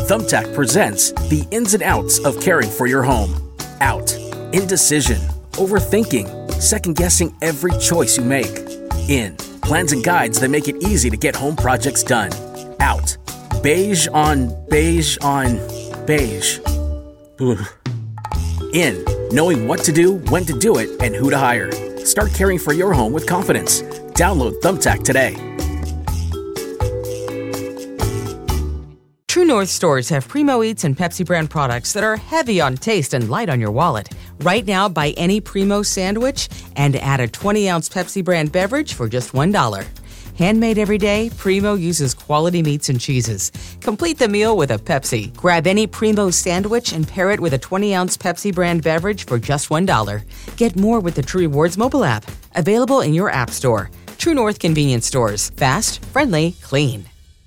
Thumbtack presents the ins and outs of caring for your home. Out. Indecision. Overthinking. Second-guessing every choice you make. In. Plans and guides that make it easy to get home projects done. Out. Beige on beige on beige. Ugh. In. Knowing what to do, when to do it, and who to hire. Start caring for your home with confidence. Download Thumbtack today. True North stores have Primo Eats and Pepsi brand products that are heavy on taste and light on your wallet. Right now, buy any Primo sandwich and add a 20-ounce Pepsi brand beverage for just $1. Handmade every day, Primo uses quality meats and cheeses. Complete the meal with a Pepsi. Grab any Primo sandwich and pair it with a 20-ounce Pepsi brand beverage for just $1. Get more with the True Rewards mobile app. Available in your app store. True North convenience stores. Fast, friendly, clean.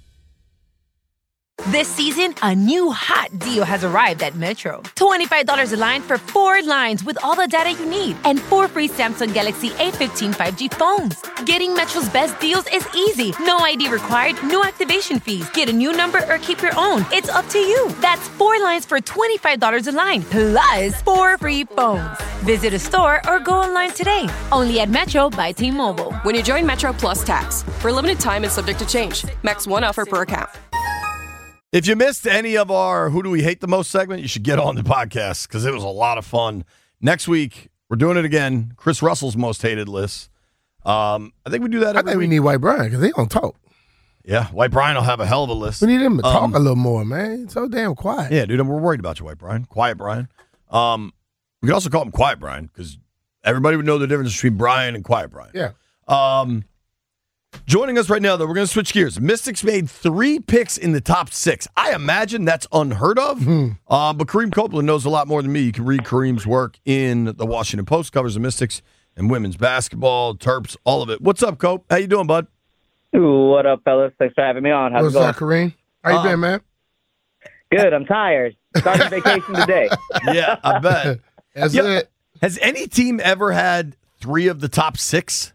This season, a new hot deal has arrived at Metro. $25 a line for 4 lines with all the data you need and 4 free Samsung Galaxy A15 5G phones. Getting Metro's best deals is easy. No ID required, no activation fees. Get a new number or keep your own. It's up to you. That's 4 lines for $25 a line, plus 4 free phones. Visit a store or go online today. Only at Metro by T-Mobile. When you join Metro Plus Tax. For a limited time and subject to change. Max 1 offer per account. If you missed any of our Who Do We Hate the Most segment, you should get on the podcast because it was a lot of fun. Next week, we're doing it again. Chris Russell's most hated list. I think we do that every week. We need White Brian because he don't talk. Yeah, White Brian will have a hell of a list. We need him to talk a little more, man. So damn quiet. Yeah, dude, we're worried about you, White Brian. Quiet Brian. We could also call him Quiet Brian because everybody would know the difference between Brian and Quiet Brian. Yeah. Joining us right now, though, we're going to switch gears. Mystics made 3 picks in the top 6. I imagine that's unheard of, but Kareem Copeland knows a lot more than me. You can read Kareem's work in the Washington Post, covers the Mystics and women's basketball, Terps, all of it. What's up, Cope? How you doing, bud? Ooh, what up, fellas? Thanks for having me on. How's it going? What's up, Kareem? How you been, man? Good. I'm tired. Starting vacation today. Yeah, I bet. That's it. Has any team ever had 3 of the top 6?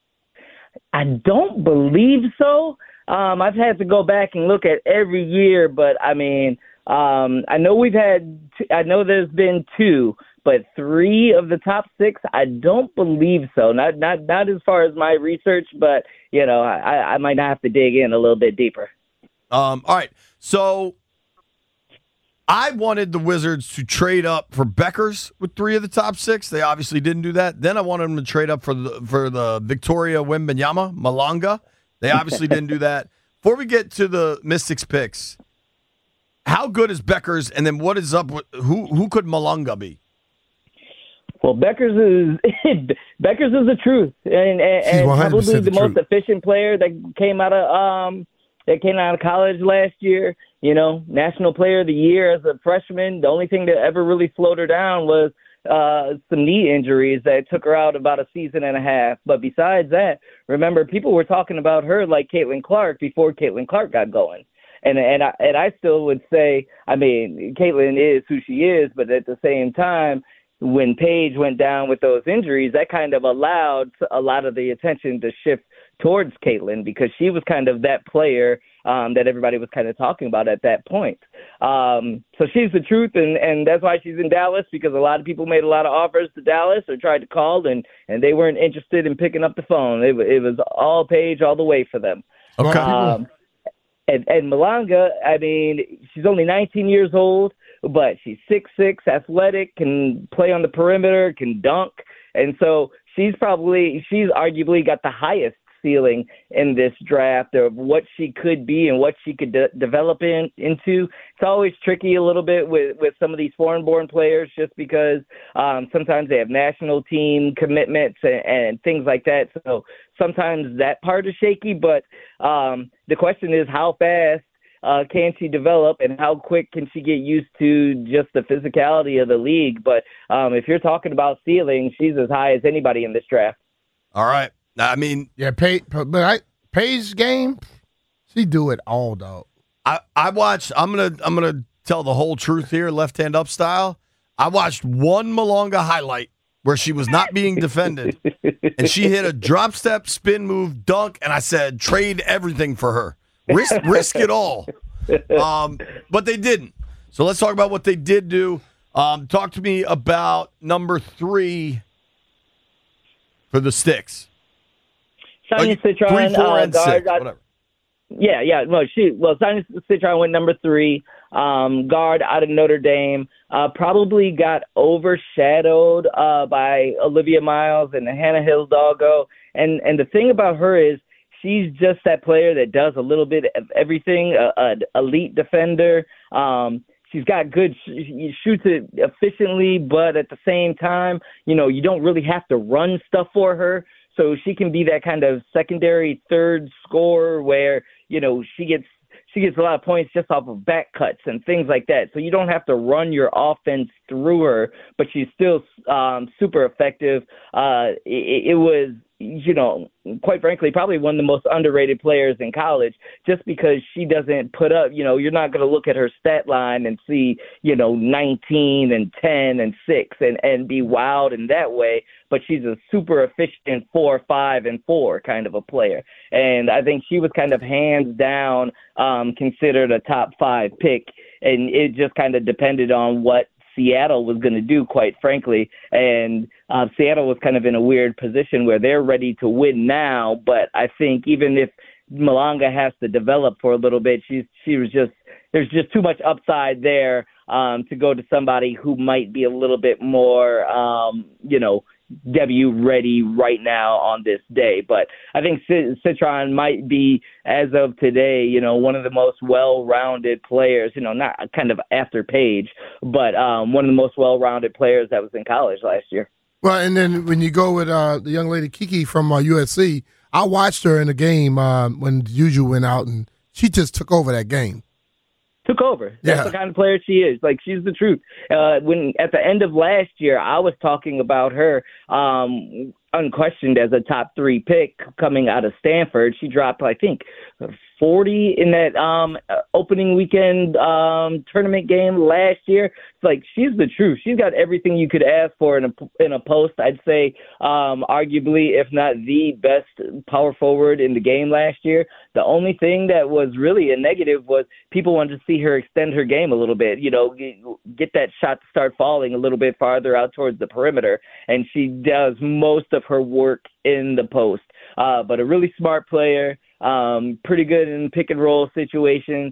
I don't believe so. I've had to go back and look at every year, but I mean, I know I know there's been 2, but 3 of the top 6, I don't believe so. Not as far as my research, but you know, I might have to dig in a little bit deeper. All right, so I wanted the Wizards to trade up for Beckers with 3 of the top 6. They obviously didn't do that. Then I wanted them to trade up for the Victoria Wembanyama, Malanga. They obviously didn't do that. Before we get to the Mystics picks, how good is Beckers? And then what is up with who could Malanga be? Well, Beckers is the truth, and probably the most efficient player that came out of college last year. You know, National Player of the Year as a freshman. The only thing that ever really slowed her down was some knee injuries that took her out about a season and a half. But besides that, remember, people were talking about her like Caitlin Clark before Caitlin Clark got going. And I still would say, I mean, Caitlin is who she is, but at the same time, when Paige went down with those injuries, that kind of allowed a lot of the attention to shift towards Caitlin because she was kind of that player that everybody was kind of talking about at that point. So she's the truth, and that's why she's in Dallas, because a lot of people made a lot of offers to Dallas or tried to call, and they weren't interested in picking up the phone. It was all Paige all the way for them. Okay. And Malanga, I mean, she's only 19 years old, but she's 6'6", athletic, can play on the perimeter, can dunk. And so she's arguably got the highest ceiling in this draft of what she could be and what she could develop into. It's always tricky a little bit with some of these foreign-born players just because sometimes they have national team commitments and things like that. So sometimes that part is shaky, but the question is how fast can she develop and how quick can she get used to just the physicality of the league? But if you're talking about ceiling, she's as high as anybody in this draft. All right. I mean, yeah, Paige's game, she do it all, dog. I watched. I'm gonna tell the whole truth here, left hand up style. I watched one Malanga highlight where she was not being defended, and she hit a drop step, spin move, dunk, and I said, trade everything for her, risk it all. But they didn't. So let's talk about what they did do. Talk to me about number 3 for the Sticks. Sonia Citron, 3, 4, and guard. 6, whatever. Yeah. Sonia Citron went number 3. Guard out of Notre Dame. Probably got overshadowed by Olivia Miles and Hannah Hidalgo. And the thing about her is she's just that player that does a little bit of everything. An elite defender. She's got good. She shoots it efficiently, but at the same time, you don't really have to run stuff for her. So she can be that kind of secondary third scorer where, she gets a lot of points just off of back cuts and things like that. So you don't have to run your offense through her, but she's still super effective. It was, quite frankly, probably one of the most underrated players in college just because she doesn't put up, you're not going to look at her stat line and see, 19 and 10 and 6 and be wowed in that way. But she's a super efficient 4, 5, and 4 kind of a player. And I think she was kind of hands down considered a top 5 pick. And it just kind of depended on what Seattle was going to do, quite frankly. And Seattle was kind of in a weird position where they're ready to win now. But I think even if Malanga has to develop for a little bit, there's just too much upside there to go to somebody who might be a little bit more, W ready right now on this day. But I think Citron might be, as of today, one of the most well-rounded players, not kind of after Paige, but one of the most well-rounded players that was in college last year. Well, and then when you go with the young lady Kiki from USC, I watched her in a game when Juju went out, and she just took over that game. Took over. That's the kind of player she is. Like, she's the truth. When at the end of last year, I was talking about her unquestioned as a top 3 pick coming out of Stanford. She dropped, I think, 40 in that opening weekend tournament game last year. It's like, she's the truth. She's got everything you could ask for in a post. I'd say arguably, if not the best power forward in the game last year. The only thing that was really a negative was people wanted to see her extend her game a little bit, get that shot to start falling a little bit farther out towards the perimeter. And she does most of her work in the post. But a really smart player, pretty good in pick and roll situations,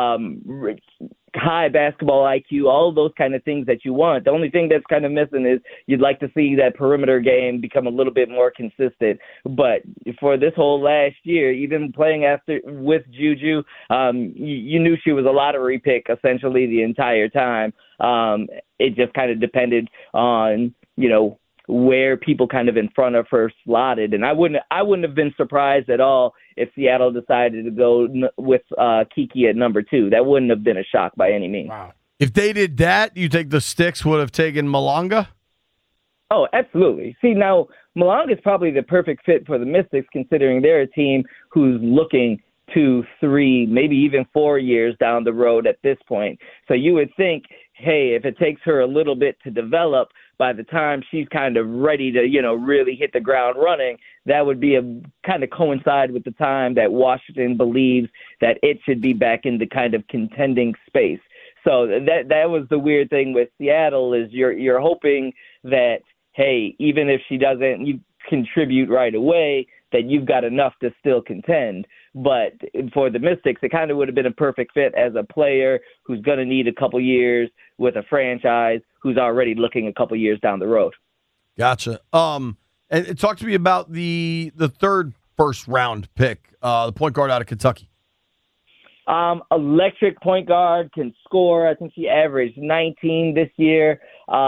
high basketball IQ, all of those kind of things that you want. The only thing that's kind of missing is you'd like to see that perimeter game become a little bit more consistent. But for this whole last year, even playing with Juju, you knew she was a lottery pick essentially the entire time. It just kind of depended on, where people kind of in front of her slotted. And I wouldn't have been surprised at all if Seattle decided to go with Kiki at number 2. That wouldn't have been a shock by any means. Wow. If they did that, you think the Sticks would have taken Malanga? Oh, absolutely. See, now, Malanga is probably the perfect fit for the Mystics, considering they're a team who's looking 2, 3, maybe even 4 years down the road at this point. So you would think, hey, if it takes her a little bit to develop, by the time she's kind of ready to, really hit the ground running, that would be a kind of coincide with the time that Washington believes that it should be back in the kind of contending space. So that was the weird thing with Seattle is you're hoping that, hey, even if she doesn't contribute right away, that you've got enough to still contend. But for the Mystics, it kind of would have been a perfect fit as a player who's going to need a couple years with a franchise who's already looking a couple years down the road. Gotcha. And talk to me about the third first round pick, the point guard out of Kentucky. Electric point guard, can score. I think she averaged 19 this year.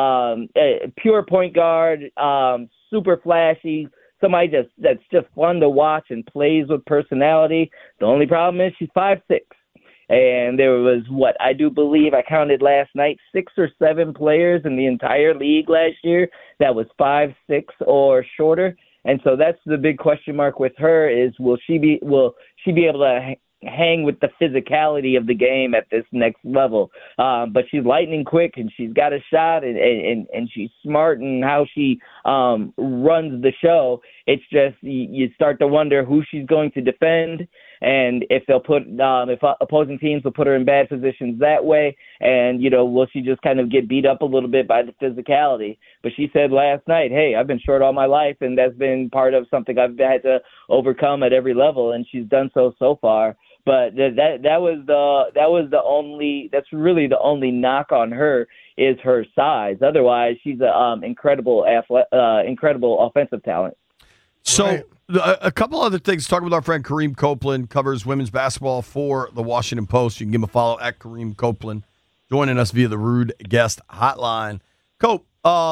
Pure point guard, super flashy. Somebody that's just fun to watch and plays with personality. The only problem is she's 5'6". And there was I do believe I counted last night, 6 or 7 players in the entire league last year that was 5'6" or shorter. And so that's the big question mark with her is will she be able to hang with the physicality of the game at this next level? But she's lightning quick and she's got a shot and she's smart in how she runs the show. It's just you start to wonder who she's going to defend. and if they'll put if opposing teams will put her in bad positions that way, and will she just kind of get beat up a little bit by the physicality? But she said last night, hey, I've been short all my life, and that's been part of something I've had to overcome at every level, and she's done so far. But that's really the only knock on her is her size. Otherwise, she's an incredible offensive talent. So a couple other things. Talking with our friend Kareem Copeland, covers women's basketball for the Washington Post. You can give him a follow at Kareem Copeland, joining us via the Rude Guest Hotline. Cope,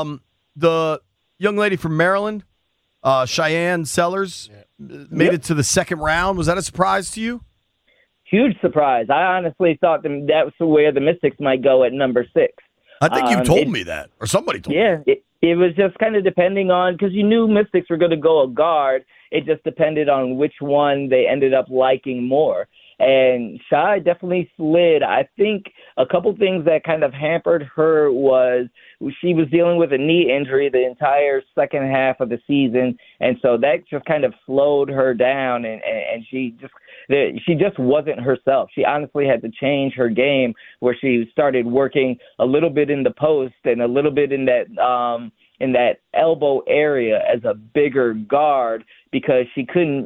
the young lady from Maryland, Cheyenne Sellers, made it to the second round. Was that a surprise to you? Huge surprise. I honestly thought that was where the Mystics might go at number 6. I think you told me that, or somebody told me. Yeah, it was just kind of depending on, because you knew Mystics were going to go a guard. It just depended on which one they ended up liking more. And Shy definitely slid. I think a couple things that kind of hampered her was she was dealing with a knee injury the entire second half of the season, and so that just kind of slowed her down, and she just wasn't herself. She honestly had to change her game, where she started working a little bit in the post and a little bit in that elbow area as a bigger guard, because she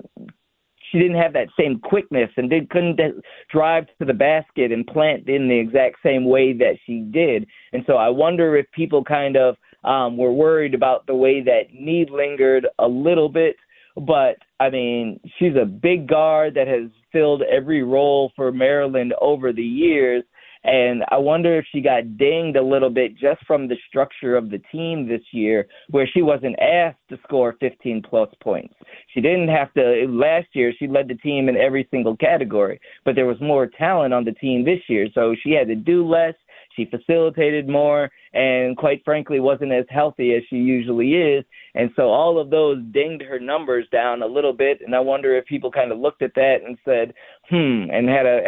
didn't have that same quickness and couldn't drive to the basket and plant in the exact same way that she did. And so I wonder if people kind of were worried about the way that knee lingered a little bit. But, I mean, she's a big guard that has filled every role for Maryland over the years. And I wonder if she got dinged a little bit just from the structure of the team this year, where she wasn't asked to score 15-plus points. She didn't have to. Last year, she led the team in every single category, but there was more talent on the team this year, so she had to do less. She facilitated more and, quite frankly, wasn't as healthy as she usually is. And so all of those dinged her numbers down a little bit, and I wonder if people kind of looked at that and said, and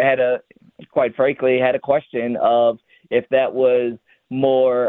quite frankly, had a question of if that was more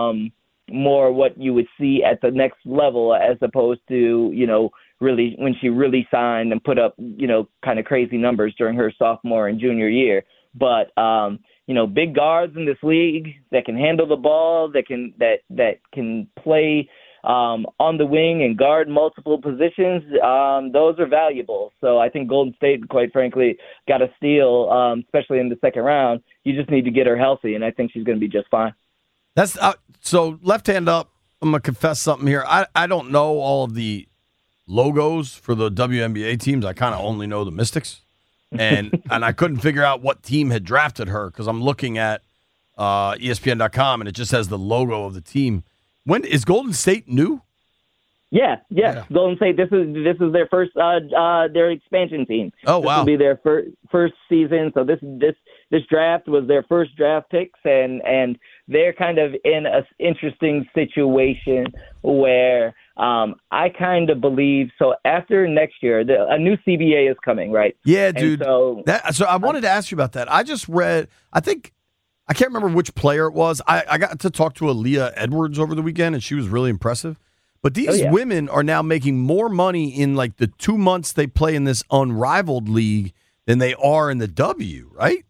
what you would see at the next level, as opposed to, really when she really signed and put up, kind of crazy numbers during her sophomore and junior year. But, big guards in this league that can handle the ball, that can play on the wing and guard multiple positions, those are valuable. So I think Golden State, quite frankly, got a steal, especially in the second round. You just need to get her healthy, and I think she's going to be just fine. That's so left hand up. I'm going to confess something here. I don't know all of the logos for the WNBA teams. I kind of only know the Mystics. And I couldn't figure out what team had drafted her, because I'm looking at ESPN.com, and it just has the logo of the team. When is Golden State new? Yeah. Golden State. This is their first their expansion team. Oh, wow! This will be their first season. So this draft was their first draft picks, and they're kind of in an interesting situation where I kind of believe. So after next year, a new CBA is coming, right? Yeah, dude. So I wanted to ask you about that. I just read. I can't remember which player it was. I got to talk to Aaliyah Edwards over the weekend, and she was really impressive. But these women are now making more money in like the 2 months they play in this unrivaled league than they are in the W, right?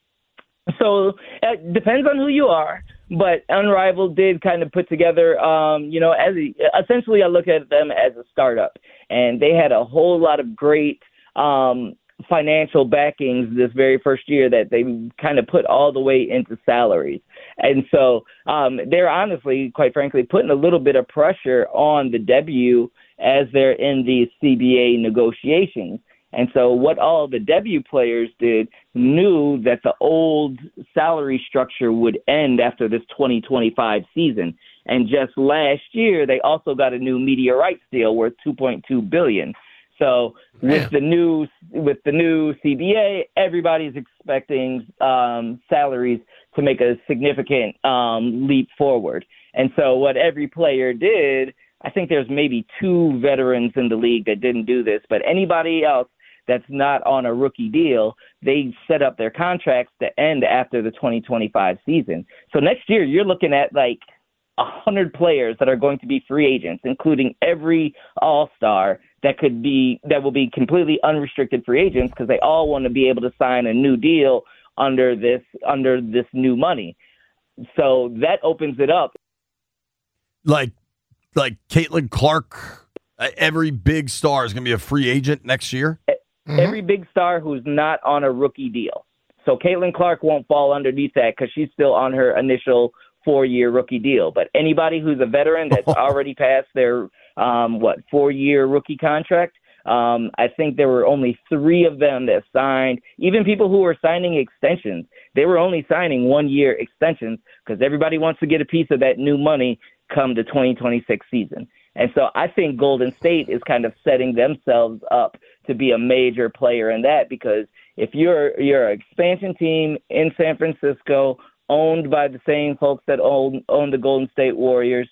So it depends on who you are. But Unrivaled did kind of put together, essentially I look at them as a startup. And they had a whole lot of great financial backings this very first year that they kind of put all the way into salaries. And so they're honestly, quite frankly, putting a little bit of pressure on the W as they're in these CBA negotiations. And so what all the W players did knew that the old salary structure would end after this 2025 season. And just last year, they also got a new media rights deal worth $2.2 billion. So with the new CBA, everybody's expecting salaries to make a significant leap forward. And so what every player did, I think there's maybe 2 veterans in the league that didn't do this, but anybody else that's not on a rookie deal, they set up their contracts to end after the 2025 season. So next year, you're looking at like 100 players that are going to be free agents, including every all-star that will be completely unrestricted free agents because they all want to be able to sign a new deal under this new money. So that opens it up. Like Caitlin Clark, every big star is going to be a free agent next year? Every big star who's not on a rookie deal. So Caitlin Clark won't fall underneath that because she's still on her initial 4-year rookie deal. But anybody who's a veteran that's already passed their 4-year rookie contract, I think there were only 3 of them that signed. Even people who were signing extensions, they were only signing 1-year extensions because everybody wants to get a piece of that new money come the 2026 season. And so I think Golden State is kind of setting themselves up to be a major player in that, because if you're an expansion team in San Francisco, owned by the same folks that own the Golden State Warriors,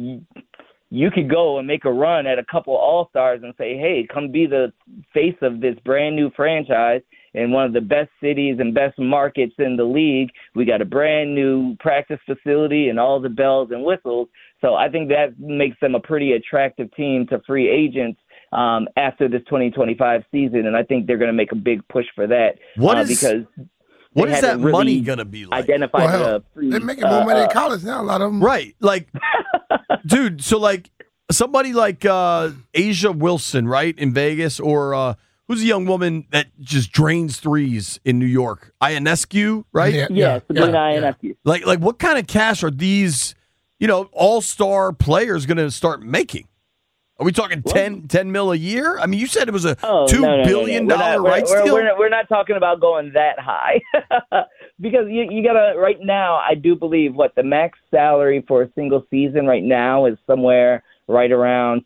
you could go and make a run at a couple All-Stars and say, hey, come be the face of this brand new franchise in one of the best cities and best markets in the league. We got a brand new practice facility and all the bells and whistles. So I think that makes them a pretty attractive team to free agents after this 2025 season. And I think they're going to make a big push for that. What is that really money going to be like? They're making more money in college now, a lot of them. Right. Like, dude, so like somebody like Asia Wilson, right, in Vegas, or who's a young woman that just drains threes in New York? Ionescu, right? Yeah, Sabrina Ionescu. Like what kind of cash are these, all-star players going to start making? Are we talking 10 mil a year? I mean, you said it was a $2 billion rights deal. We're not talking about going that high because you gotta. Right now, I do believe the max salary for a single season right now is somewhere right around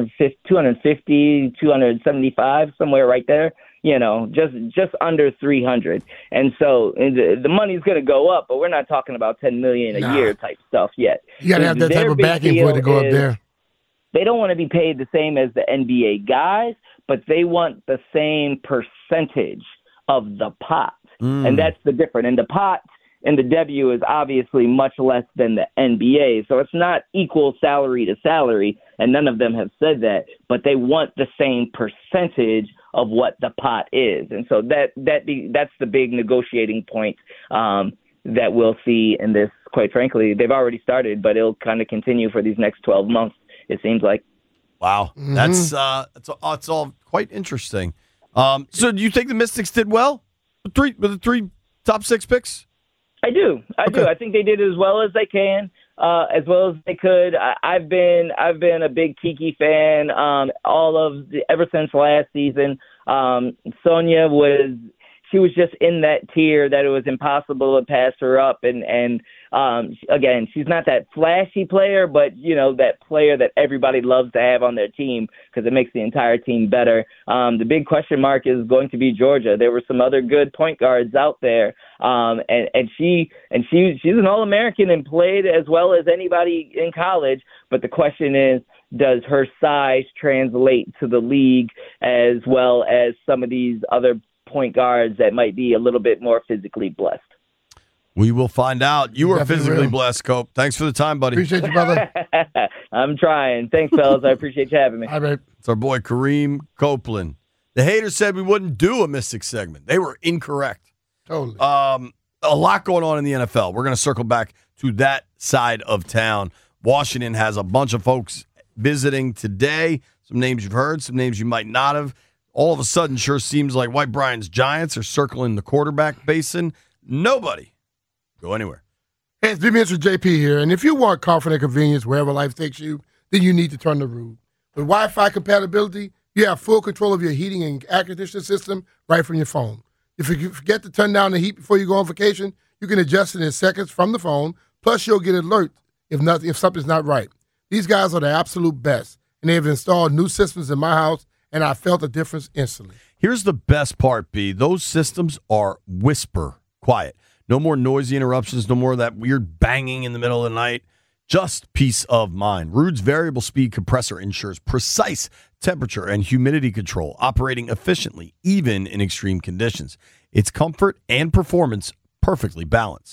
250, 275, somewhere right there. Just under 300. And so the money's going to go up, but we're not talking about 10 million a year type stuff yet. You got to have that type of backing for it to go up there. They don't want to be paid the same as the NBA guys, but they want the same percentage of the pot. And that's the difference. And the pot and the W is obviously much less than the NBA. So it's not equal salary to salary, and none of them have said that, but they want the same percentage of what the pot is. And so that's the big negotiating point that we'll see in this. Quite frankly, they've already started, but it'll kind of continue for these next 12 months. It seems like. Wow, that's it's all quite interesting. So, do you think the Mystics did well with the 3 top 6 picks? I do. I do. I think they did as well as they can, as well as they could. I've been a big Kiki fan ever since last season. Sonia was just in that tier that it was impossible to pass her up. And again, she's not that flashy player, but, that player that everybody loves to have on their team because it makes the entire team better. The big question mark is going to be Georgia. There were some other good point guards out there. And she's an All-American and played as well as anybody in college. But the question is, does her size translate to the league as well as some of these other point guards that might be a little bit more physically blessed? We will find out. You are physically blessed, Cope. Thanks for the time, buddy. Appreciate you, brother. I'm trying. Thanks, fellas. I appreciate you having me. Hi, babe. It's our boy Kareem Copeland. The haters said we wouldn't do a Mystic segment. They were incorrect. Totally. A lot going on in the NFL. We're going to circle back to that side of town. Washington has a bunch of folks visiting today. Some names you've heard, some names you might not have. All of a sudden, sure seems like White Brian's Giants are circling the quarterback basin. Nobody go anywhere. Hey, it's Mr. JP here, and if you want comfort and convenience wherever life takes you, then you need to turn the Root. With Wi-Fi compatibility, you have full control of your heating and air conditioning system right from your phone. If you forget to turn down the heat before you go on vacation, you can adjust it in seconds from the phone. Plus, you'll get an alert if something's not right. These guys are the absolute best, and they have installed new systems in my house, and I felt a difference instantly. Here's the best part, B. Those systems are whisper quiet. No more noisy interruptions, no more of that weird banging in the middle of the night. Just peace of mind. Ruud's variable speed compressor ensures precise temperature and humidity control, operating efficiently, even in extreme conditions. It's comfort and performance perfectly balanced.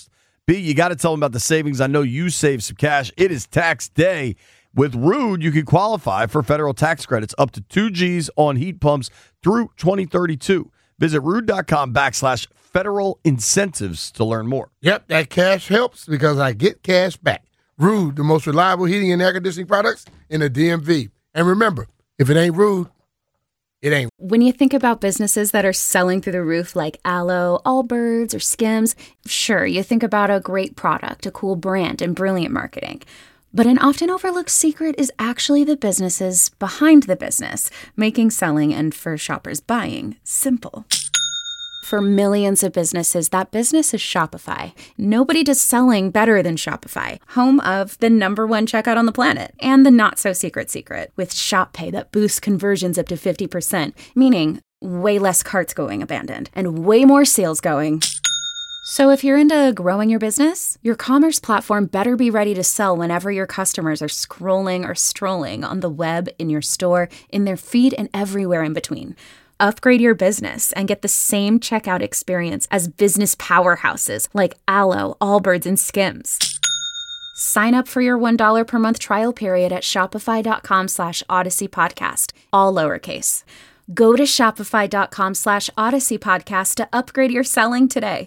B, you got to tell them about the savings. I know you saved some cash. It is tax day. With Ruud, you can qualify for federal tax credits up to 2 Gs on heat pumps through 2032. Visit Ruud.com/federal incentives to learn more. Yep, that cash helps because I get cash back. Ruud, the most reliable heating and air conditioning products in the DMV. And remember, if it ain't Ruud, it ain't. When you think about businesses that are selling through the roof like Aloe, Allbirds, or Skims, sure, you think about a great product, a cool brand, and brilliant marketing. But an often overlooked secret is actually the businesses behind the business, making selling and for shoppers buying simple. For millions of businesses, that business is Shopify. Nobody does selling better than Shopify, home of the #1 checkout on the planet, and the not-so-secret secret, with Shop Pay that boosts conversions up to 50%, meaning way less carts going abandoned, and way more sales going. So if you're into growing your business, your commerce platform better be ready to sell whenever your customers are scrolling or strolling on the web, in your store, in their feed, and everywhere in between. Upgrade your business and get the same checkout experience as business powerhouses like Aloe, Allbirds, and Skims. Sign up for your $1 per month trial period at shopify.com/Odyssey Podcast, all lowercase. Go to shopify.com/Odyssey Podcast to upgrade your selling today.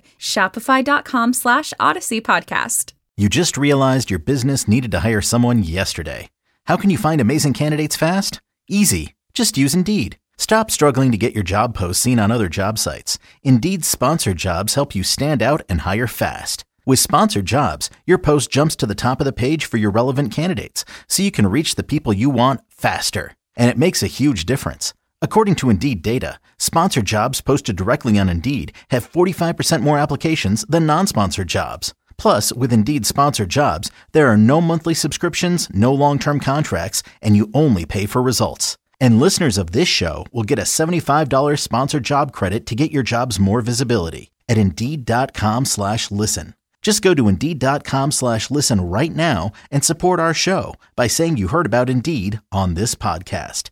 Shopify.com/Odyssey Podcast. You just realized your business needed to hire someone yesterday. How can you find amazing candidates fast? Easy. Just use Indeed. Stop struggling to get your job posts seen on other job sites. Indeed's sponsored jobs help you stand out and hire fast. With sponsored jobs, your post jumps to the top of the page for your relevant candidates, so you can reach the people you want faster. And it makes a huge difference. According to Indeed data, sponsored jobs posted directly on Indeed have 45% more applications than non-sponsored jobs. Plus, with Indeed sponsored jobs, there are no monthly subscriptions, no long-term contracts, and you only pay for results. And listeners of this show will get a $75 sponsored job credit to get your jobs more visibility at Indeed.com/listen. Just go to Indeed.com/listen right now and support our show by saying you heard about Indeed on this podcast.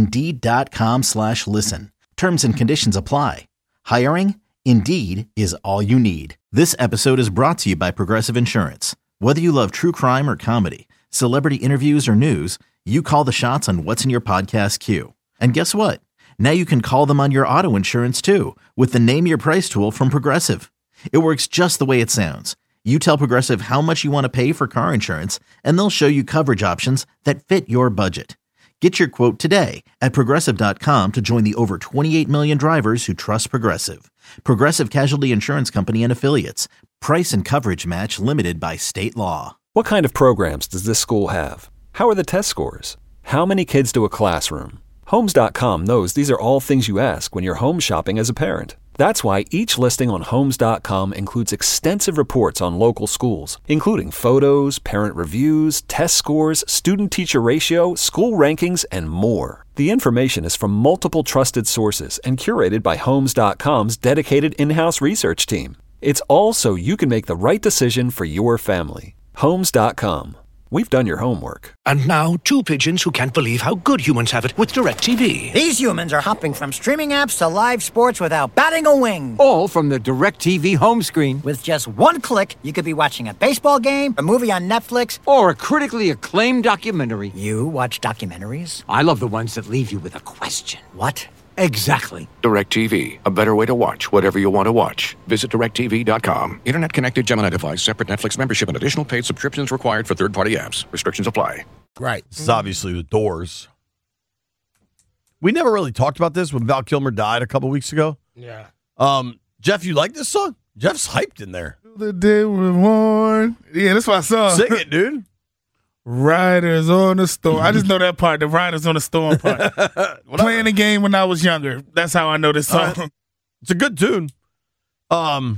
Indeed.com/listen. Terms and conditions apply. Hiring? Indeed is all you need. This episode is brought to you by Progressive Insurance. Whether you love true crime or comedy, celebrity interviews or news, you call the shots on what's in your podcast queue. And guess what? Now you can call them on your auto insurance too with the Name Your Price tool from Progressive. It works just the way it sounds. You tell Progressive how much you want to pay for car insurance, and they'll show you coverage options that fit your budget. Get your quote today at Progressive.com to join the over 28 million drivers who trust Progressive. Progressive Casualty Insurance Company and Affiliates. Price and coverage match limited by state law. What kind of programs does this school have? How are the test scores? How many kids do a classroom? Homes.com knows these are all things you ask when you're home shopping as a parent. That's why each listing on Homes.com includes extensive reports on local schools, including photos, parent reviews, test scores, student-teacher ratio, school rankings, and more. The information is from multiple trusted sources and curated by Homes.com's dedicated in-house research team. It's all so you can make the right decision for your family. Homes.com. We've done your homework. And now, two pigeons who can't believe how good humans have it with DirecTV. These humans are hopping from streaming apps to live sports without batting a wing. All from the DirecTV home screen. With just one click, you could be watching a baseball game, a movie on Netflix, or a critically acclaimed documentary. You watch documentaries? I love the ones that leave you with a question. What? Exactly. DirecTV. A better way to watch whatever you want to watch. Visit DirecTV.com. Internet connected Gemini device. Separate Netflix membership and additional paid subscriptions required for third-party apps. Restrictions apply. Right. This is obviously The Doors. We never really talked about this when Val Kilmer died a couple weeks ago. Yeah. Jeff, you like this song? Jeff's hyped in there. The day we're born. Yeah, that's my song. Sing it, dude. Riders on the Storm. I just know that part, the Riders on the Storm part. Playing the game when I was younger. That's how I know this song. It's a good tune. When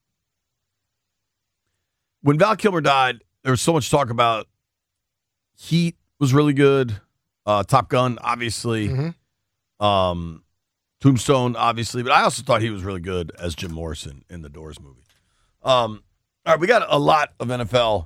Val Kilmer died, there was so much talk about Heat was really good. Top Gun, obviously. Mm-hmm. Tombstone, obviously. But I also thought he was really good as Jim Morrison in the Doors movie. All right, we got a lot of NFL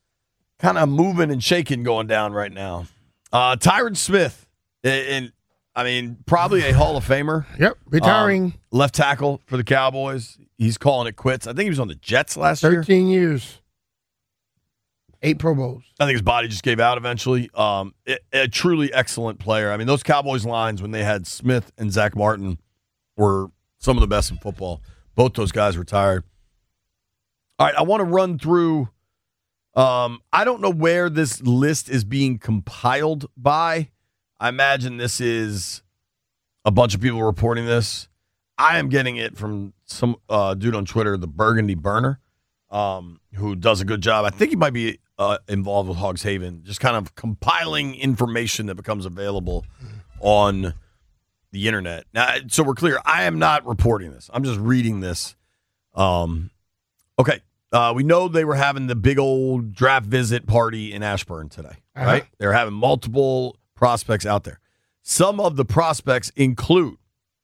kind of moving and shaking going down right now. Tyron Smith, and I mean, probably a Hall of Famer. Yep, retiring. Left tackle for the Cowboys. He's calling it quits. I think he was on the Jets last year. 13 years. 8 Pro Bowls. I think his body just gave out eventually. A truly excellent player. I mean, those Cowboys lines when they had Smith and Zach Martin were some of the best in football. Both those guys retired. All right, I want to run through. I don't know where this list is being compiled by. I imagine this is a bunch of people reporting this. I am getting it from some dude on Twitter, the Burgundy Burner, who does a good job. I think he might be involved with Hogs Haven, just kind of compiling information that becomes available on the internet. Now, so we're clear, I am not reporting this. I'm just reading this. Okay. We know they were having the big old draft visit party in Ashburn today, right? They're having multiple prospects out there. Some of the prospects include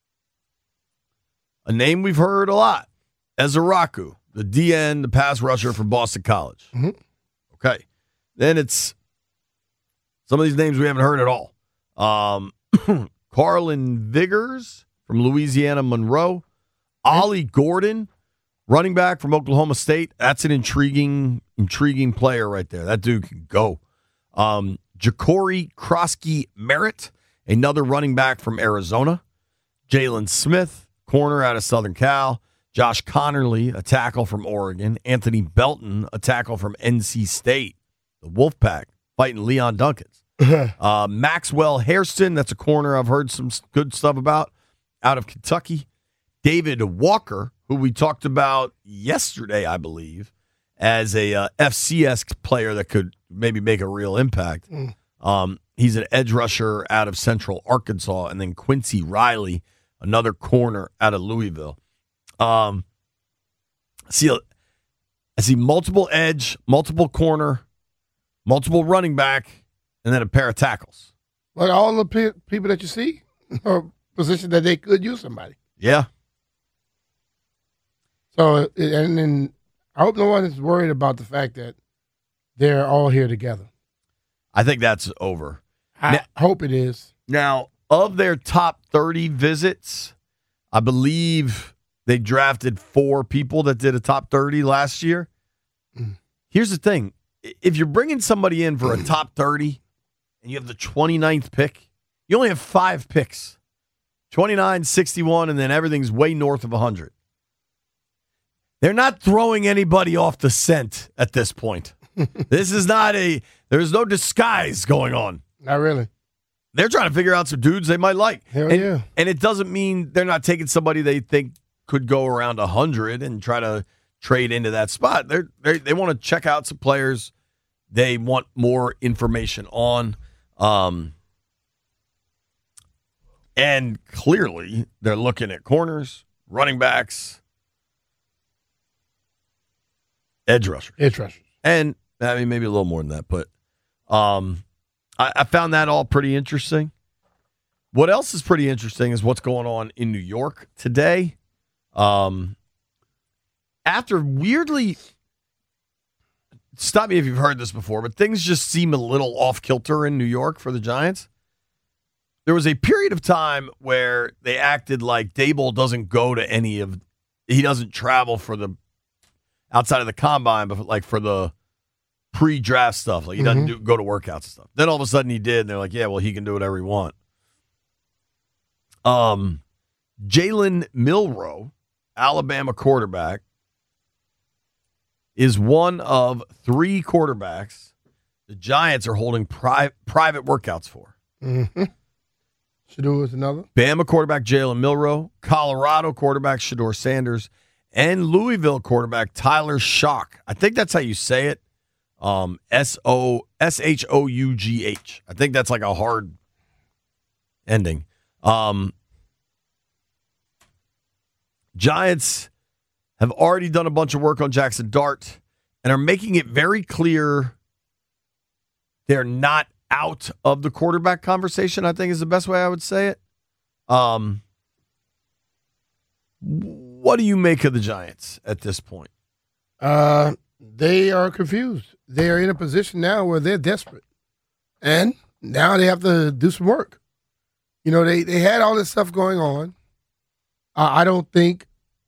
a name we've heard a lot, Ezeraku, the DN, the pass rusher from Boston College. Mm-hmm. Okay. Then it's some of these names we haven't heard at all. Carlin Vigors from Louisiana Monroe. Ollie Gordon, running back from Oklahoma State. That's an intriguing player right there. That dude can go. Ja'Cory Krosky Merritt, another running back from Arizona. Jalen Smith, corner out of Southern Cal. Josh Connerly, a tackle from Oregon. Anthony Belton, a tackle from NC State. The Wolfpack fighting Leon Duncans. Maxwell Hairston, that's a corner I've heard some good stuff about, out of Kentucky. David Walker, who we talked about yesterday, I believe, as a FCS player that could maybe make a real impact. He's an edge rusher out of Central Arkansas. And then Quincy Riley, another corner out of Louisville. I see multiple edge, multiple corner, multiple running back, and then a pair of tackles. Like all the people that you see are positions that they could use somebody. Yeah. So, and then I hope no one is worried about the fact that they're all here together. I think that's over. I hope it is. Now, of their top 30 visits, I believe they drafted 4 people that did a top 30 last year. Here's the thing. If you're bringing somebody in for a top 30 and you have the 29th pick, you only have 5 picks. 29, 61, and then everything's way north of 100. They're not throwing anybody off the scent at this point. This is not there's no disguise going on. Not really. They're trying to figure out some dudes they might like. Hell yeah. And it doesn't mean they're not taking somebody they think could go around 100 and try to trade into that spot. They want to check out some players they want more information on. And clearly they're looking at corners, running backs, edge rushers. And I mean, maybe a little more than that, but I found that all pretty interesting. What else is pretty interesting is what's going on in New York today. After weirdly, stop me if you've heard this before, but things just seem a little off kilter in New York for the Giants. There was a period of time where they acted like Daboll doesn't go to he doesn't travel for the outside of the combine, but like for the pre-draft stuff. Like he doesn't go to workouts and stuff. Then all of a sudden he did, and they're like, yeah, well, he can do whatever he wants. Jalen Milroe, Alabama quarterback, is one of 3 quarterbacks the Giants are holding private workouts for. Shedeur is another. Bama quarterback Jalen Milroe, Colorado quarterback Shedeur Sanders, and Louisville quarterback Tyler Shough. I think that's how you say it. Shough. I think that's like a hard ending. Giants have already done a bunch of work on Jackson Dart and are making it very clear they're not out of the quarterback conversation, I think is the best way I would say it. What do you make of the Giants at this point? They are confused. They are in a position now where they're desperate. And now they have to do some work. You know, they had all this stuff going on. I don't think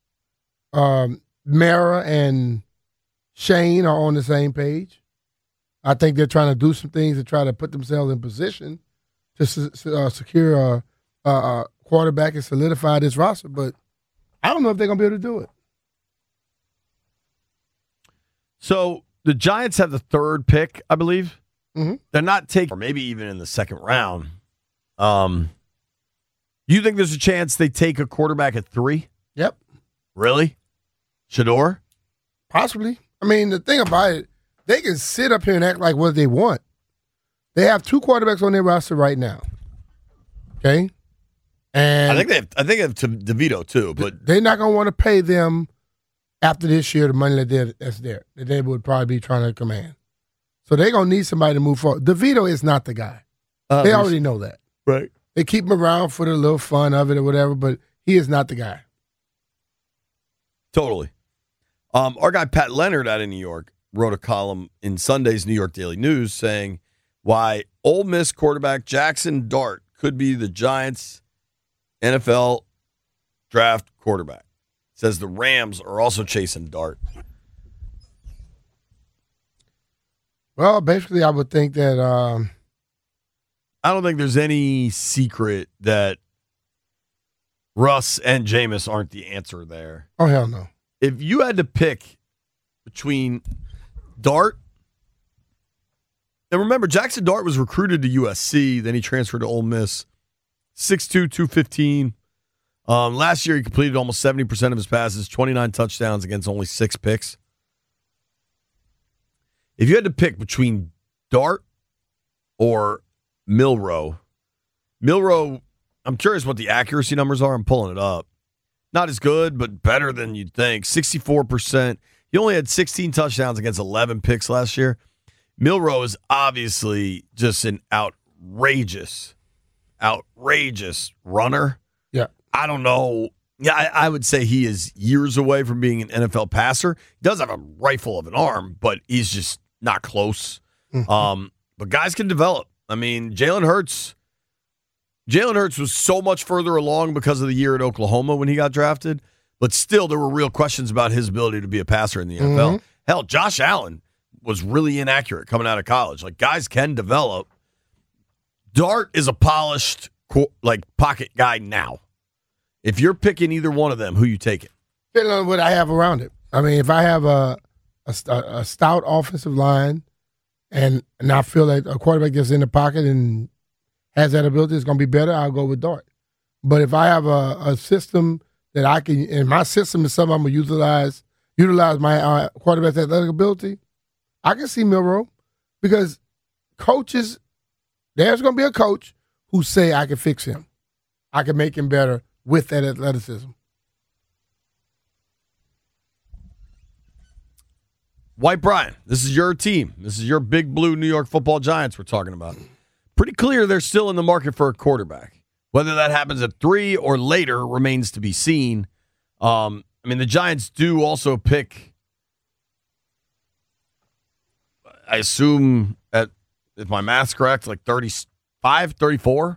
Mara and Shane are on the same page. I think they're trying to do some things to try to put themselves in position to secure a quarterback and solidify this roster, but I don't know if they're going to be able to do it. So the Giants have the 3rd pick, I believe. Mm-hmm. They're not taking, or maybe even in the 2nd round. You think there's a chance they take a quarterback at 3? Yep. Really? Shedeur? Possibly. I mean, the thing about it, they can sit up here and act like what they want. They have 2 quarterbacks on their roster right now. Okay? And I think they have DeVito too, but they're not going to want to pay them after this year the money that's there that they would probably be trying to command. So they're going to need somebody to move forward. DeVito is not the guy. They already know that. Right. They keep him around for the little fun of it or whatever, but he is not the guy. Totally. Our guy Pat Leonard out of New York wrote a column in Sunday's New York Daily News saying why Ole Miss quarterback Jackson Dart could be the Giants' NFL draft quarterback. Says the Rams are also chasing Dart. Well, basically, I would think that I don't think there's any secret that Russ and Jameis aren't the answer there. Oh, hell no. If you had to pick between Dart, and remember, Jackson Dart was recruited to USC, then he transferred to Ole Miss, 6'2", 215. Last year, he completed almost 70% of his passes, 29 touchdowns against only 6 picks. If you had to pick between Dart or Milroe, I'm curious what the accuracy numbers are. I'm pulling it up. Not as good, but better than you'd think. 64%. He only had 16 touchdowns against 11 picks last year. Milroe is obviously just an outrageous runner. Yeah. I don't know. Yeah, I would say he is years away from being an NFL passer. He does have a rifle of an arm, but he's just not close. Mm-hmm. But guys can develop. I mean, Jalen Hurts was so much further along because of the year at Oklahoma when he got drafted, but still there were real questions about his ability to be a passer in the NFL. Mm-hmm. Hell, Josh Allen was really inaccurate coming out of college. Like, guys can develop. Dart is a polished, pocket guy now. If you're picking either one of them, who you taking? Depending on what I have around it. I mean, if I have a stout offensive line and I feel like a quarterback that's in the pocket and has that ability, it's going to be better, I'll go with Dart. But if I have a system that I can, and my system is something I'm going to utilize my quarterback's athletic ability, I can see Milroe because coaches, there's going to be a coach who say I can fix him. I can make him better with that athleticism. White Brian, this is your team. This is your big blue New York Football Giants we're talking about. Pretty clear they're still in the market for a quarterback. Whether that happens at 3 or later remains to be seen. I mean, the Giants do also pick, I assume, if my math's correct, like 35, 34.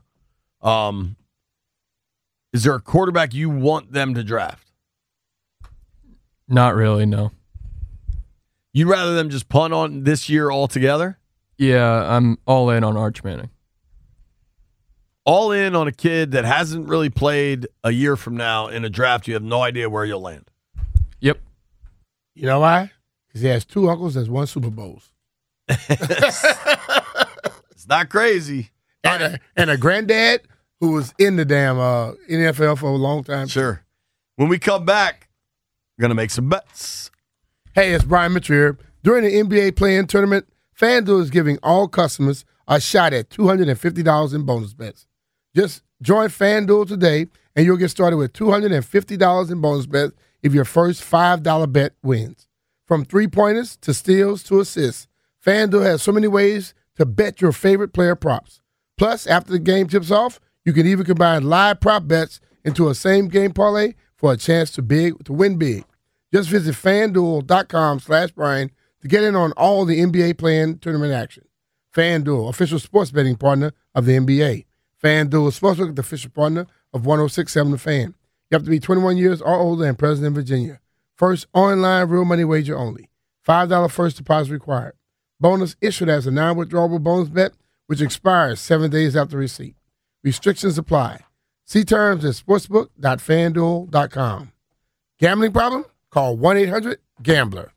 Is there a quarterback you want them to draft? Not really, no. You'd rather them just punt on this year altogether? Yeah, I'm all in on Arch Manning. All in on a kid that hasn't really played a year from now in a draft. You have no idea where you'll land. Yep. You know why? Because he has 2 uncles that's won Super Bowls. It's not crazy. And a granddad who was in the damn NFL for a long time. Sure. When we come back, we're going to make some bets. Hey, it's Brian Mitchell here. During the NBA play-in tournament, FanDuel is giving all customers a shot at $250 in bonus bets. Just join FanDuel today, and you'll get started with $250 in bonus bets if your first $5 bet wins. From three-pointers to steals to assists, FanDuel has so many ways to bet your favorite player props. Plus, after the game tips off, you can even combine live prop bets into a same-game parlay for a chance to win big. Just visit FanDuel.com/Brian to get in on all the NBA play-in tournament action. FanDuel, official sports betting partner of the NBA. FanDuel Sportsbook, the official partner of 106.7 The Fan. You have to be 21 years or older and present in Virginia. First online real money wager only. $5 first deposit required. Bonus issued as a non-withdrawable bonus bet, which expires 7 days after receipt. Restrictions apply. See terms at sportsbook.fanduel.com. Gambling problem? Call 1-800-GAMBLER.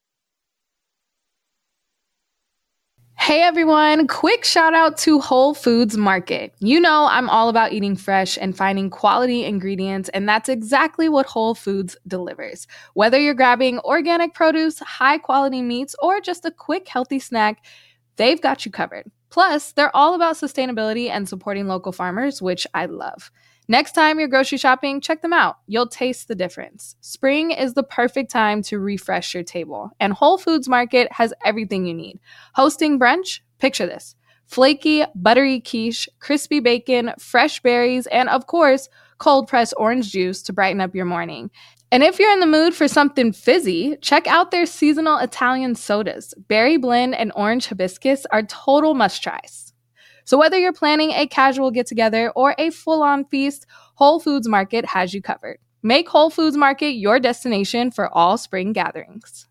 Hey everyone, quick shout out to Whole Foods Market. You know I'm all about eating fresh and finding quality ingredients, and that's exactly what Whole Foods delivers. Whether you're grabbing organic produce, high quality meats, or just a quick healthy snack, they've got you covered. Plus, they're all about sustainability and supporting local farmers, which I love. Next time you're grocery shopping, check them out. You'll taste the difference. Spring is the perfect time to refresh your table, and Whole Foods Market has everything you need. Hosting brunch? Picture this. Flaky, buttery quiche, crispy bacon, fresh berries, and of course, cold-pressed orange juice to brighten up your morning. And if you're in the mood for something fizzy, check out their seasonal Italian sodas. Berry blend and orange hibiscus are total must-tries. So whether you're planning a casual get-together or a full-on feast, Whole Foods Market has you covered. Make Whole Foods Market your destination for all spring gatherings.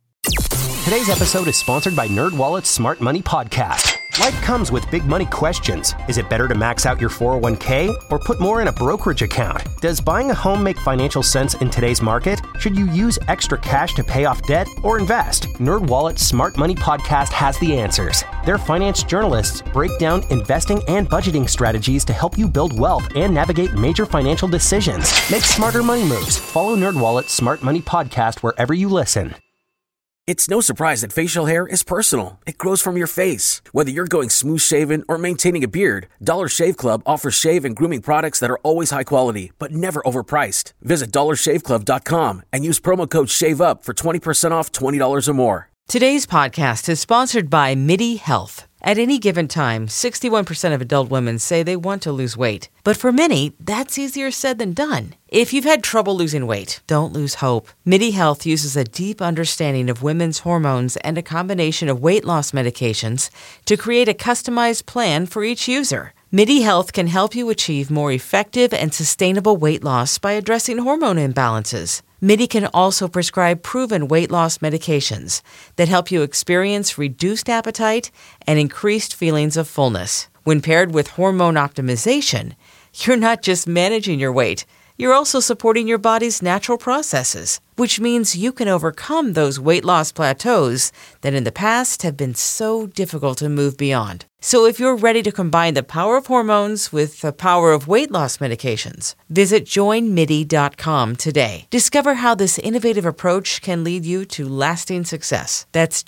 Today's episode is sponsored by NerdWallet's Smart Money Podcast. Life comes with big money questions. Is it better to max out your 401k or put more in a brokerage account? Does buying a home make financial sense in today's market? Should you use extra cash to pay off debt or invest? NerdWallet's Smart Money Podcast has the answers. Their finance journalists break down investing and budgeting strategies to help you build wealth and navigate major financial decisions. Make smarter money moves. Follow NerdWallet's Smart Money Podcast wherever you listen. It's no surprise that facial hair is personal. It grows from your face. Whether you're going smooth shaven or maintaining a beard, Dollar Shave Club offers shave and grooming products that are always high quality, but never overpriced. Visit DollarShaveClub.com and use promo code SHAVEUP for 20% off $20 or more. Today's podcast is sponsored by MIDI Health. At any given time, 61% of adult women say they want to lose weight. But for many, that's easier said than done. If you've had trouble losing weight, don't lose hope. MIDI Health uses a deep understanding of women's hormones and a combination of weight loss medications to create a customized plan for each user. MIDI Health can help you achieve more effective and sustainable weight loss by addressing hormone imbalances. MIDI can also prescribe proven weight loss medications that help you experience reduced appetite and increased feelings of fullness. When paired with hormone optimization, you're not just managing your weight, you're also supporting your body's natural processes, which means you can overcome those weight loss plateaus that in the past have been so difficult to move beyond. So if you're ready to combine the power of hormones with the power of weight loss medications, visit joinmidi.com today. Discover how this innovative approach can lead you to lasting success. That's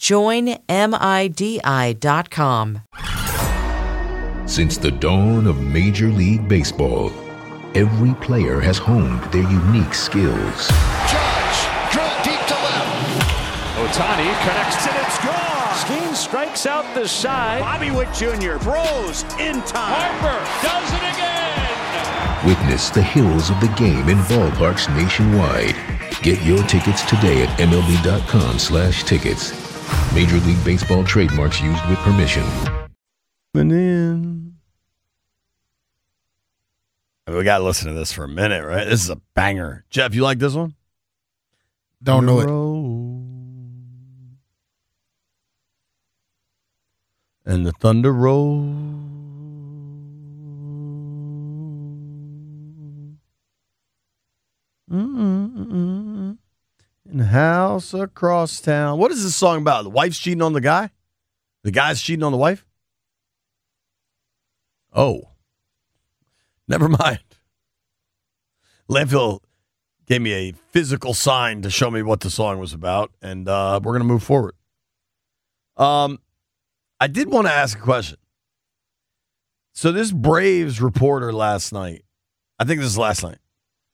joinmidi.com. Since the dawn of Major League Baseball, every player has honed their unique skills. Judge, drill deep to left. Ohtani connects and it's gone. Skeen strikes out the side. Bobby Witt Jr. throws in time. Harper does it again. Witness the hills of the game in ballparks nationwide. Get your tickets today at MLB.com/tickets. Major League Baseball trademarks used with permission. We got to listen to this for a minute, right? This is a banger. Jeff, you like this one? Don't know it. And the thunder roll. In the house across town. What is this song about? The wife's cheating on the guy? The guy's cheating on the wife? Oh. Never mind. Landfill gave me a physical sign to show me what the song was about, and we're going to move forward. I did want to ask a question. So this Braves reporter last night, I think this is last night,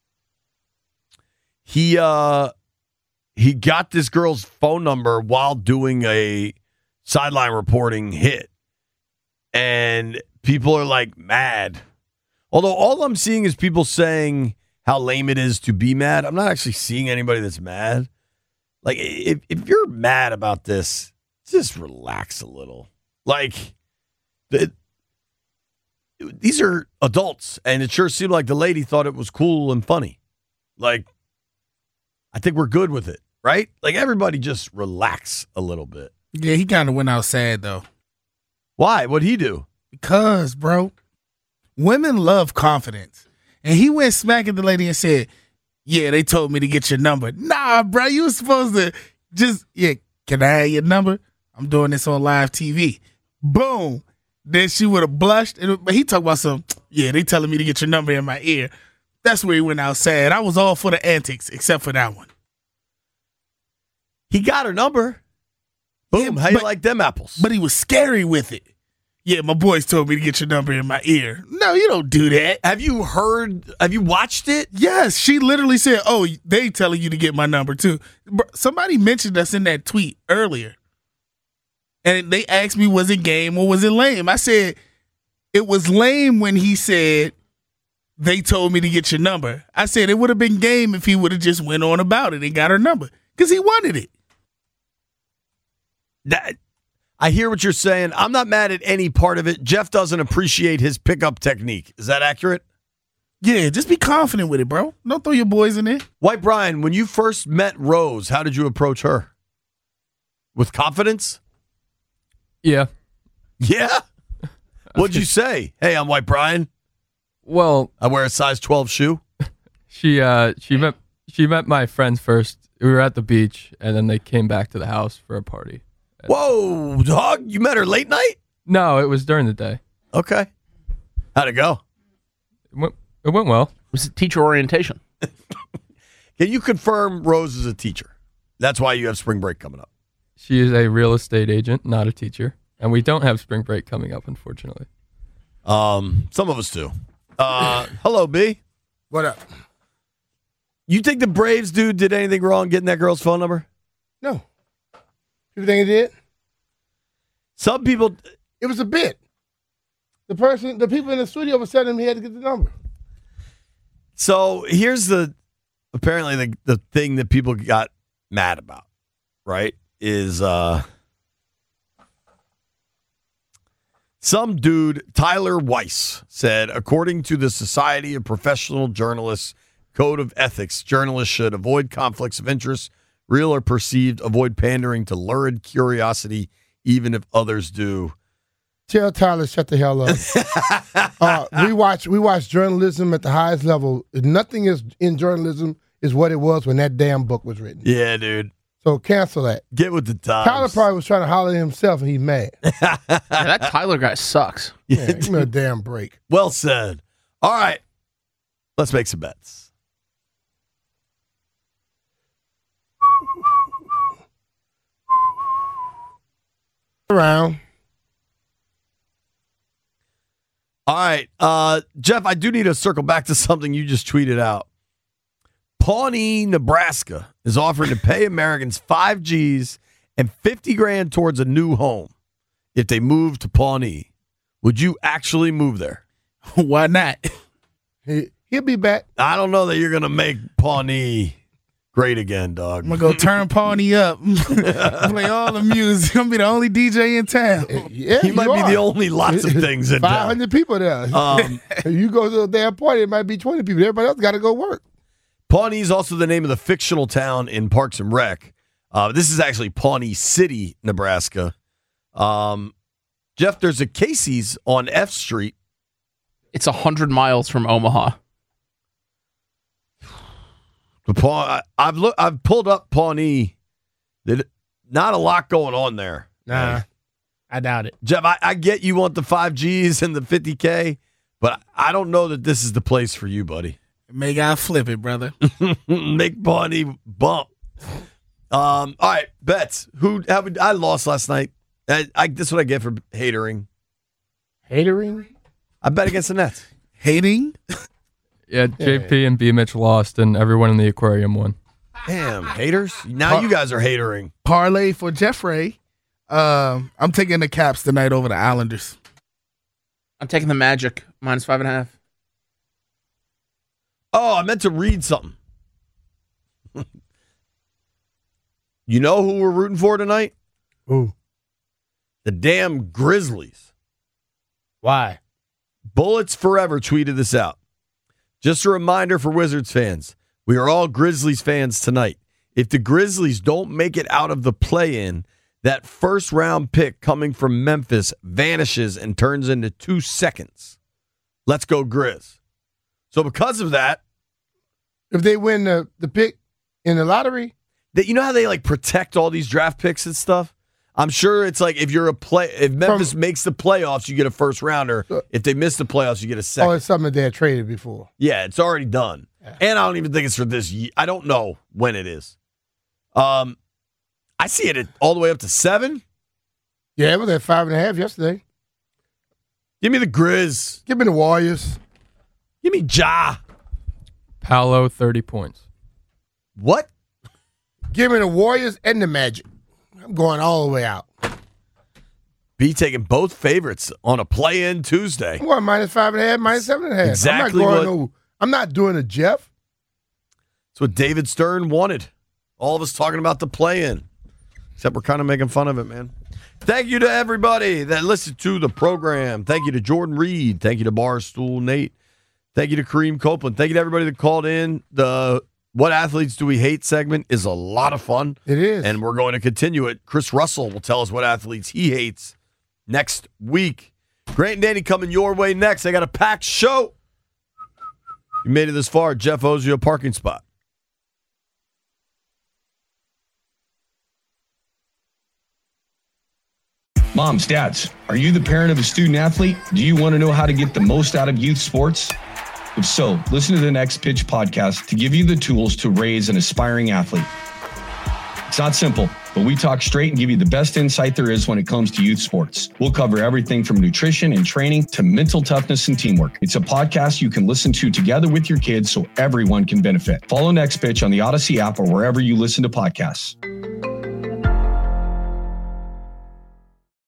he got this girl's phone number while doing a sideline reporting hit, and people are like mad. Although all I'm seeing is people saying how lame it is to be mad. I'm not actually seeing anybody that's mad. Like, if you're mad about this, just relax a little. Like, these are adults, and it sure seemed like the lady thought it was cool and funny. Like, I think we're good with it, right? Like, everybody just relax a little bit. Yeah, he kind of went out sad, though. Why? What'd he do? Because, bro, women love confidence. And he went smacking the lady and said, yeah, they told me to get your number. Nah, bro, you were supposed to just, can I have your number? I'm doing this on live TV. Boom. Then she would have blushed. But he talked about they telling me to get your number in my ear. That's where he went out sad. I was all for the antics, except for that one. He got her number. Boom. How you like them apples? But he was scary with it. Yeah, my boys told me to get your number in my ear. No, you don't do that. Have you watched it? Yes. She literally said, oh, they telling you to get my number too. Somebody mentioned us in that tweet earlier. And they asked me, was it game or was it lame? I said, it was lame when he said, they told me to get your number. I said, it would have been game if he would have just went on about it and got her number. Because he wanted it. I hear what you're saying. I'm not mad at any part of it. Jeff doesn't appreciate his pickup technique. Is that accurate? Yeah, just be confident with it, bro. Don't throw your boys in there. White Brian, when you first met Rose, how did you approach her? With confidence? Yeah. Yeah? What'd you say? Hey, I'm White Brian. Well, I wear a size 12 shoe. She met my friends first. We were at the beach, and then they came back to the house for a party. Whoa, dog! You met her late night? No, it was during the day. Okay. How'd it go? It went well. It was teacher orientation. Can you confirm Rose is a teacher? That's why you have spring break coming up. She is a real estate agent, not a teacher. And we don't have spring break coming up, unfortunately. Some of us do. Hello, B. What up? You think the Braves dude did anything wrong getting that girl's phone number? No. You think he did? Some people. It was a bit. The people in the studio were telling him he had to get the number. So here's apparently the thing that people got mad about, right? Is some dude, Tyler Weiss, said, according to the Society of Professional Journalists Code of Ethics, journalists should avoid conflicts of interest, real or perceived, avoid pandering to lurid curiosity, even if others do. Tell Tyler, shut the hell up. We watch journalism at the highest level. Nothing is in journalism is what it was when that damn book was written. Yeah, dude. So cancel that. Get with the times. Tyler probably was trying to holler at himself, and he's mad. That Tyler guy sucks. Yeah, give me a damn break. Well said. All right. Let's make some bets. Around. All right. Jeff, I do need to circle back to something you just tweeted out. Pawnee, Nebraska is offering to pay Americans $5,000 and $50,000 towards a new home if they move to Pawnee. Would you actually move there? Why not? He'll be back. I don't know that you're going to make Pawnee great again, dog. I'm going to go turn Pawnee up. Play all the music. I'm going to be the only DJ in town. Yeah, he might be the only lots of things in town. 500 people there. You go to a damn party, it might be 20 people. Everybody else got to go work. Pawnee is also the name of the fictional town in Parks and Rec. This is actually Pawnee City, Nebraska. Jeff, there's a Casey's on F Street. It's 100 miles from Omaha. I've pulled up Pawnee. Not a lot going on there. Nah, I doubt it. Jeff, I get you want the $5,000 and the $50,000, but I don't know that this is the place for you, buddy. Make I flip it, brother. Make Pawnee bump. All right, bets. I lost last night. This is what I get for hatering. Hatering? I bet against the Nets. Hating? Yeah, JP and B Mitch lost, and everyone in the aquarium won. Damn, haters. Now you guys are hatering. Parlay for Jeffrey. I'm taking the Caps tonight over the Islanders. I'm taking the Magic, -5.5. Oh, I meant to read something. You know who we're rooting for tonight? Who? The damn Grizzlies. Why? Bullets Forever tweeted this out. Just a reminder for Wizards fans, we are all Grizzlies fans tonight. If the Grizzlies don't make it out of the play-in, that first-round pick coming from Memphis vanishes and turns into 2 seconds. Let's go Grizz. So because of that, if they win the pick in the lottery, you know how they like protect all these draft picks and stuff? I'm sure it's like if Memphis makes the playoffs, you get a first rounder. If they miss the playoffs, you get a second. Oh, it's something they had traded before. Yeah, it's already done. Yeah. And I don't even think it's for this year. I don't know when it is. I see it all the way up to 7. Yeah, it was at 5.5 yesterday. Give me the Grizz. Give me the Warriors. Give me Ja. Paolo, 30 points. What? Give me the Warriors and the Magic. I'm going all the way out. B taking both favorites on a play-in Tuesday. I'm going -5.5, -7.5. Exactly. I'm not doing a Jeff. That's what David Stern wanted. All of us talking about the play-in. Except we're kind of making fun of it, man. Thank you to everybody that listened to the program. Thank you to Jordan Reed. Thank you to Barstool Nate. Thank you to Kareem Copeland. Thank you to everybody that called in. The What Athletes Do We Hate segment is a lot of fun. It is. And we're going to continue it. Chris Russell will tell us what athletes he hates next week. Grant and Danny coming your way next. I got a packed show. You made it this far. Jeff owes you a parking spot. Moms, dads, are you the parent of a student athlete? Do you want to know how to get the most out of youth sports? If so, listen to the Next Pitch podcast to give you the tools to raise an aspiring athlete. It's not simple, but we talk straight and give you the best insight there is when it comes to youth sports. We'll cover everything from nutrition and training to mental toughness and teamwork. It's a podcast you can listen to together with your kids so everyone can benefit. Follow Next Pitch on the Odyssey app or wherever you listen to podcasts.